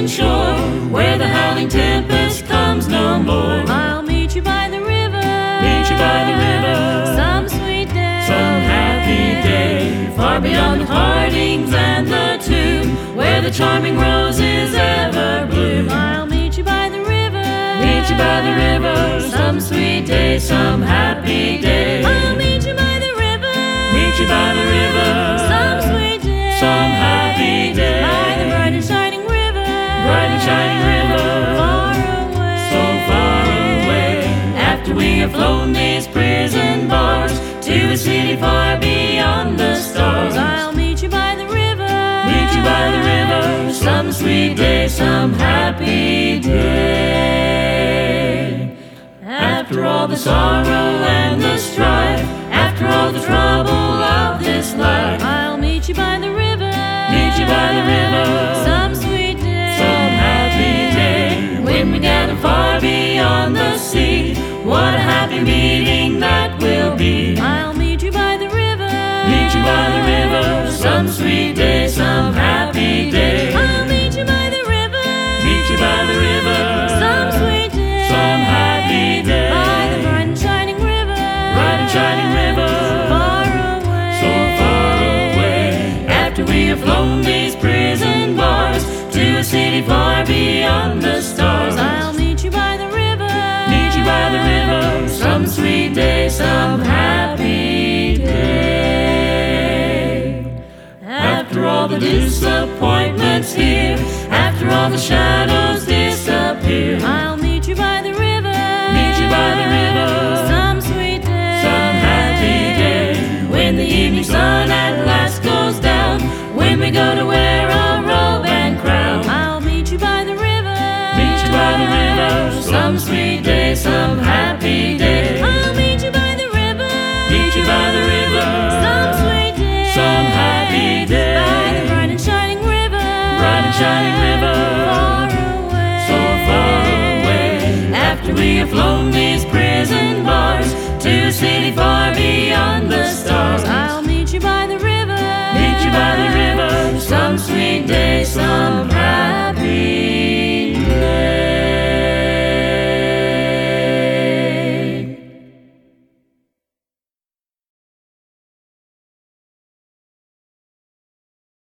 shore, where the howling tempest comes no more. I'll meet you by the river, Meet you by the river, some sweet day, some happy day, far beyond the partings and the tomb, where the charming roses ever bloom. I'll meet you by the river, Meet you by the river, some sweet day, some happy day. I'll meet you by the river, Meet you by the river, some sweet day, some happy day. by the bright and shining river, Bright and shining river, far away, so far away. After we have flown these prison bars to a city far beyond the stars, I'll meet you by the river, meet you by the river, some sweet day, some happy day. After all the sorrow and the strife, after all the trouble of this life, I'll meet you by the river, meet you by the river, some sweet day, some happy day. When we gather far beyond the sea, what a happy meeting that will be. I'll meet you by the river, Meet you by the river, some sweet day, some happy day. I'll meet you by the river, Meet you by the river, some sweet day, some happy day. by the bright and shining river, Bright and shining river, far away, so far away. After we have flown these prison bars to a city far beyond the stars, I'll meet you by the river, meet you by the river, some sweet day, some happy day. After all the disappointments here, after all the shadows disappear, I'll meet you by the river, meet you by the river, some sweet day, some happy day. When the evening sun at last goes down, when we go to wear a robe and crown, I'll meet you by the river, meet you by the river, some sweet day, some happy day. I'll meet you by the river, Meet you by the river, some sweet day, some happy day. by the bright and shining river, Bright and shining river, far away, so far away. After we have flown these prison bars to a city far beyond the stars, I'll meet you by the river, meet you by the river, some sweet day, some happy